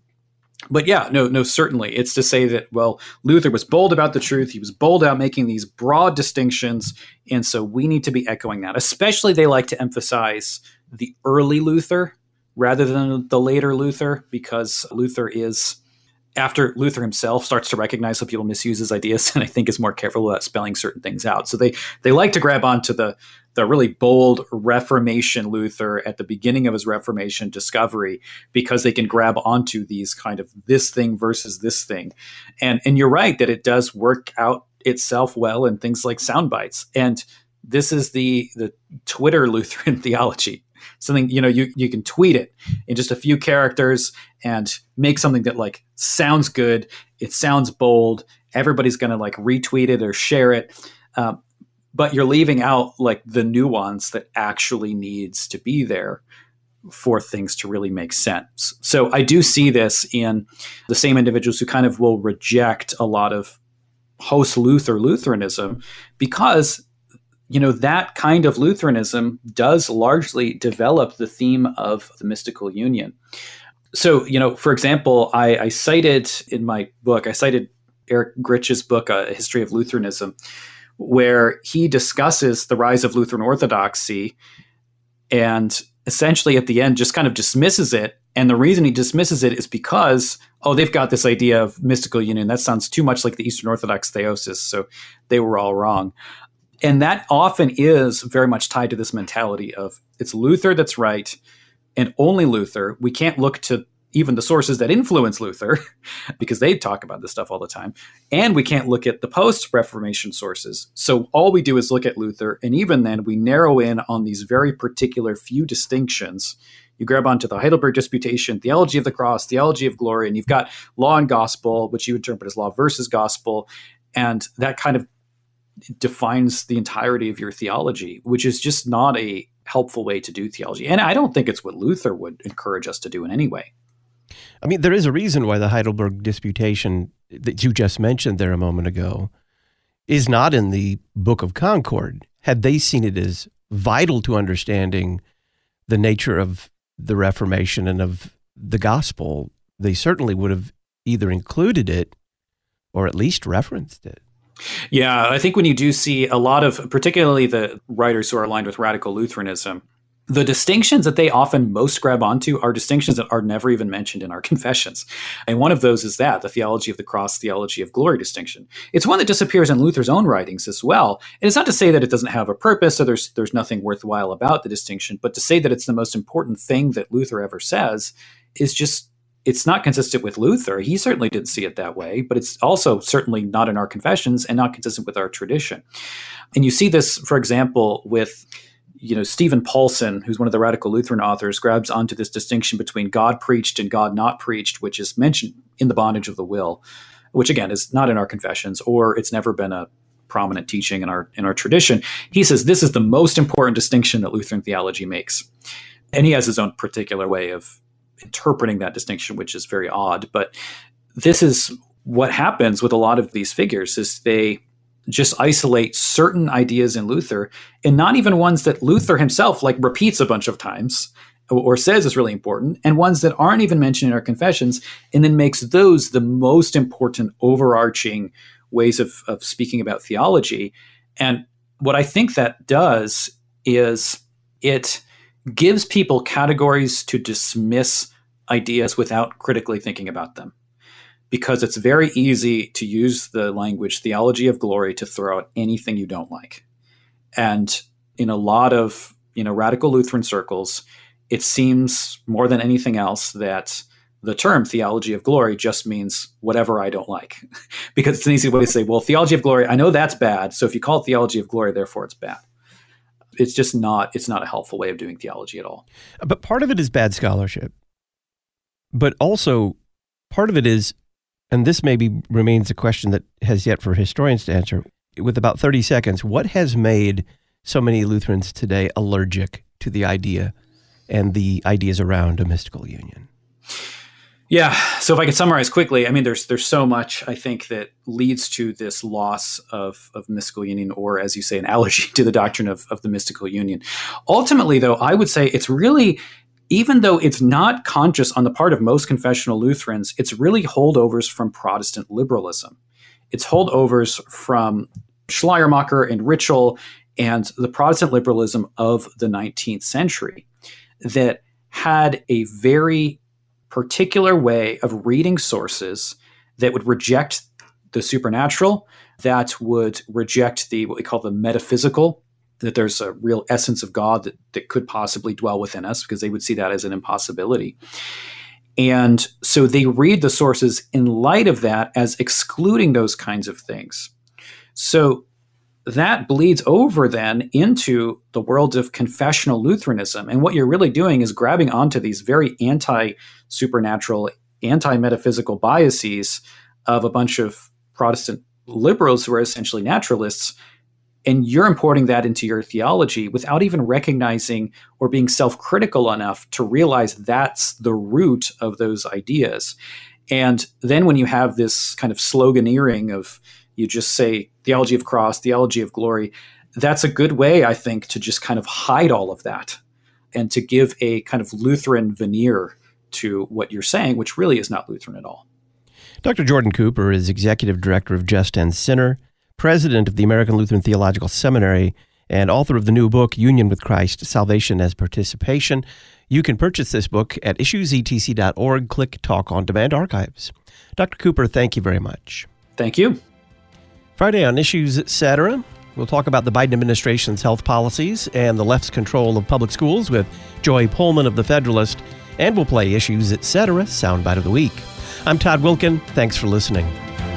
yeah, no, certainly. It's to say that, well, Luther was bold about the truth. He was bold about making these broad distinctions. And so we need to be echoing that. Especially they like to emphasize the early Luther rather than the later Luther, because Luther is, after Luther himself starts to recognize how people misuse his ideas, and I think is more careful about spelling certain things out. So they like to grab onto the really bold Reformation Luther at the beginning of his Reformation discovery, because they can grab onto these kind of this thing versus this thing. And you're right that it does work out itself well in things like sound bites. And this is the Twitter Lutheran theology. Something, you can tweet it in just a few characters and make something that like sounds good. It sounds bold. Everybody's going to like retweet it or share it. But you're leaving out like the nuance that actually needs to be there for things to really make sense. So I do see this in the same individuals who kind of will reject a lot of post-Luther Lutheranism because, that kind of Lutheranism does largely develop the theme of the mystical union. So, for example, I cited in my book, Eric Gritch's book, A History of Lutheranism, where he discusses the rise of Lutheran Orthodoxy and essentially at the end just kind of dismisses it. And the reason he dismisses it is because, they've got this idea of mystical union. That sounds too much like the Eastern Orthodox theosis. So they were all wrong. And that often is very much tied to this mentality of it's Luther that's right and only Luther. We can't look to even the sources that influence Luther because they talk about this stuff all the time. And we can't look at the post-Reformation sources. So all we do is look at Luther. And even then we narrow in on these very particular few distinctions. You grab onto the Heidelberg Disputation, theology of the cross, theology of glory, and you've got law and gospel, which you interpret as law versus gospel. And that kind of defines the entirety of your theology, which is just not a helpful way to do theology. And I don't think it's what Luther would encourage us to do in any way. I mean, there is a reason why the Heidelberg Disputation that you just mentioned there a moment ago is not in the Book of Concord. Had they seen it as vital to understanding the nature of the Reformation and of the gospel, they certainly would have either included it or at least referenced it. Yeah, I think when you do see a lot of, particularly the writers who are aligned with radical Lutheranism, the distinctions that they often most grab onto are distinctions that are never even mentioned in our confessions. And one of those is the theology of the cross, theology of glory distinction. It's one that disappears in Luther's own writings as well. And it's not to say that it doesn't have a purpose or there's nothing worthwhile about the distinction, but to say that it's the most important thing that Luther ever says is just, it's not consistent with Luther. He certainly didn't see it that way, but it's also certainly not in our confessions and not consistent with our tradition. And you see this, for example, with Stephen Paulson, who's one of the radical Lutheran authors, grabs onto this distinction between God preached and God not preached, which is mentioned in the bondage of the will, which again is not in our confessions, or it's never been a prominent teaching in our tradition. He says this is the most important distinction that Lutheran theology makes. And he has his own particular way of interpreting that distinction, which is very odd. But this is what happens with a lot of these figures, is they just isolate certain ideas in Luther, and not even ones that Luther himself repeats a bunch of times or says is really important, and ones that aren't even mentioned in our confessions, and then makes those the most important overarching ways of speaking about theology. And what I think that does is it gives people categories to dismiss ideas without critically thinking about them. Because it's very easy to use the language theology of glory to throw out anything you don't like. And in a lot of radical Lutheran circles, it seems more than anything else that the term theology of glory just means whatever I don't like. Because it's an easy way to say, well, theology of glory, I know that's bad, so if you call it theology of glory, therefore it's bad. It's just not a helpful way of doing theology at all. But part of it is bad scholarship. But also part of it is, and this maybe remains a question that has yet for historians to answer, with about 30 seconds, what has made so many Lutherans today allergic to the idea and the ideas around a mystical union? Yeah, so if I could summarize quickly, I mean, there's so much, I think, that leads to this loss of mystical union, or as you say, an allergy to the doctrine of the mystical union. Ultimately, though, I would say it's really, even though it's not conscious on the part of most confessional Lutherans, it's really holdovers from Protestant liberalism. It's holdovers from Schleiermacher and Ritschl and the Protestant liberalism of the 19th century that had a very particular way of reading sources that would reject the supernatural, that would reject what we call the metaphysical, that there's a real essence of God that could possibly dwell within us, because they would see that as an impossibility. And so they read the sources in light of that as excluding those kinds of things. So that bleeds over then into the world of confessional Lutheranism. And what you're really doing is grabbing onto these very anti-supernatural, anti-metaphysical biases of a bunch of Protestant liberals who are essentially naturalists, and you're importing that into your theology without even recognizing or being self-critical enough to realize that's the root of those ideas. And then when you have this kind of sloganeering of, you just say theology of cross, theology of glory, that's a good way, I think, to just kind of hide all of that and to give a kind of Lutheran veneer to what you're saying, which really is not Lutheran at all. Dr. Jordan Cooper is Executive Director of Just End Sinner, President of the American Lutheran Theological Seminary, and author of the new book, Union with Christ, Salvation as Participation. You can purchase this book at issuesetc.org. Click Talk on Demand Archives. Dr. Cooper, thank you very much. Thank you. Friday on Issues Etc., we'll talk about the Biden administration's health policies and the left's control of public schools with Joy Pullman of The Federalist, and we'll play Issues Etc. Soundbite of the Week. I'm Todd Wilken. Thanks for listening.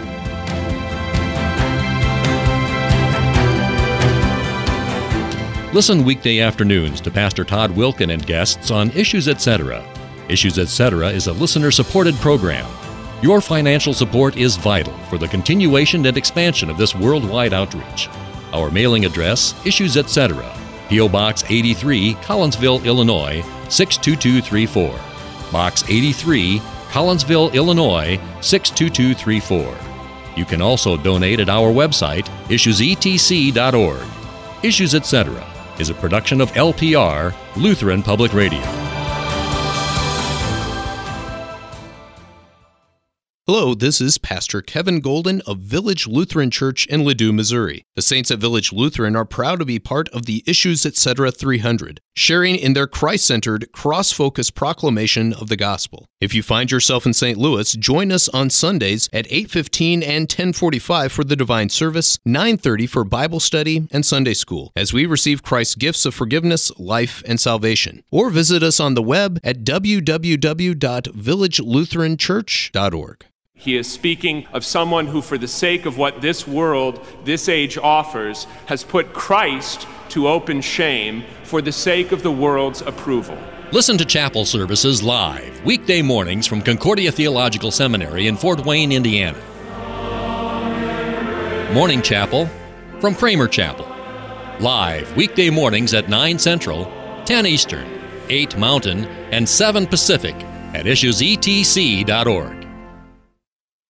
Listen weekday afternoons to Pastor Todd Wilken and guests on Issues Etc. Issues Etc. is a listener-supported program. Your financial support is vital for the continuation and expansion of this worldwide outreach. Our mailing address, Issues Etc., P.O. Box 83, Collinsville, Illinois, 62234. Box 83, Collinsville, Illinois, 62234. You can also donate at our website, issuesetc.org. Issues Etc. is a production of LPR, Lutheran Public Radio. Hello, this is Pastor Kevin Golden of Village Lutheran Church in Ladue, Missouri. The Saints at Village Lutheran are proud to be part of the Issues Etc. 300, sharing in their Christ-centered, cross-focused proclamation of the gospel. If you find yourself in St. Louis, join us on Sundays at 8:15 and 10:45 for the Divine Service, 9:30 for Bible study and Sunday school, as we receive Christ's gifts of forgiveness, life, and salvation. Or visit us on the web at www.villagelutheranchurch.org. He is speaking of someone who, for the sake of what this world, this age offers, has put Christ to open shame for the sake of the world's approval. Listen to chapel services live, weekday mornings from Concordia Theological Seminary in Fort Wayne, Indiana. Morning Chapel from Kramer Chapel. Live, weekday mornings at 9 Central, 10 Eastern, 8 Mountain, and 7 Pacific at issuesetc.org.